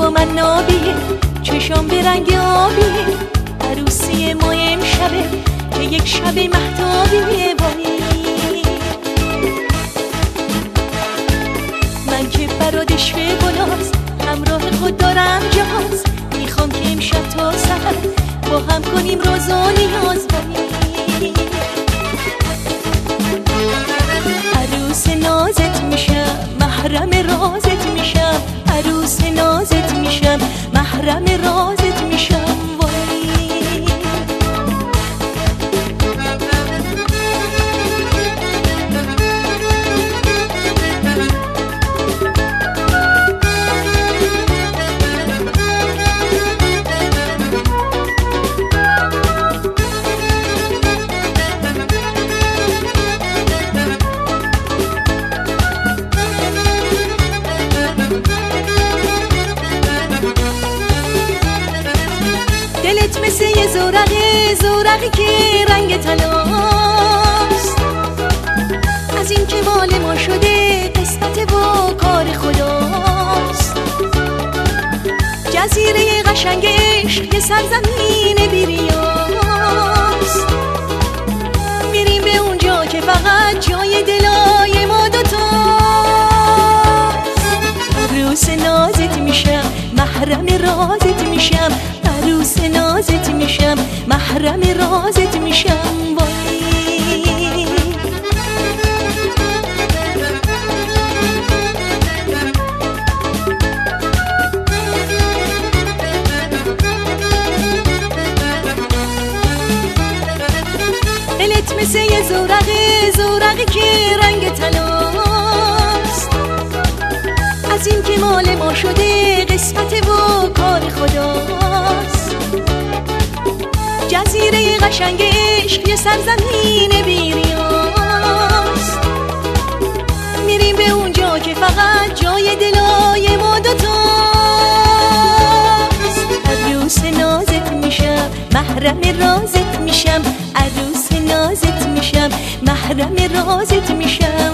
لب و من نابیه، چشام به رنگ آبیه، عروسی ما امشبه که یک شب مهتابیه. من که برادش به گلاست، همراه خود دارم جهاز، میخوام که امشب تا سحر با هم کنیم راز و نیاز. عروس نازت میشم، محرم رازت میشم، عروس نازت میشم، محرم رازت میشم. دلت مثل یه زورقه، زورقی که رنگ طلاست، از این که مال ما شده قسمت و کار خداست. جزیره قشنگ عشق یه سرزمین بیریاست، میریم به اونجا که فقط جای دلای ما دوتاست. عروس نازت میشم، محرم رازت میشم، عروس نازت میشم، محرم رازت میشم. دلت مثل یه زورقه، زورقی که رنگ طلاست، از این که مال ما شده قسمت و کار خداست. جزیره قشنگ عشق یه سرزمین بیریاست، میریم به اونجا که فقط جای دلای ما دوتاست. عروس نازت میشم، محرم رازت میشم، عروس نازت میشم، محرم رازت میشم.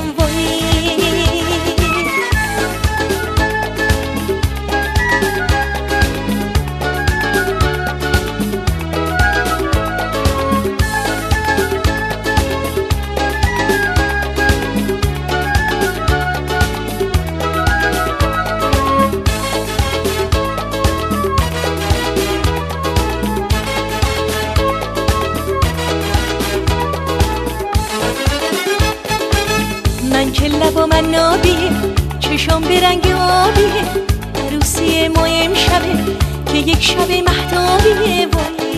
من که لب و من نابیه، چشام به رنگ آبیه، عروسی ما امشبه که یک شب مهتابیه.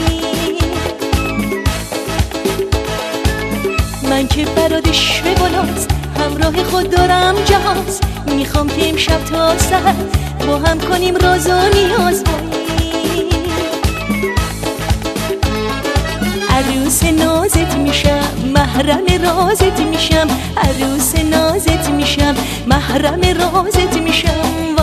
من که برادش به گلاست، همراه خود دارم جهاز، میخوام که امشب تا سحر با هم کنیم راز و نیاز. عروس نازت میشم، محرم رازت میشم، عروس نازت میشم، محرم رازت میشم.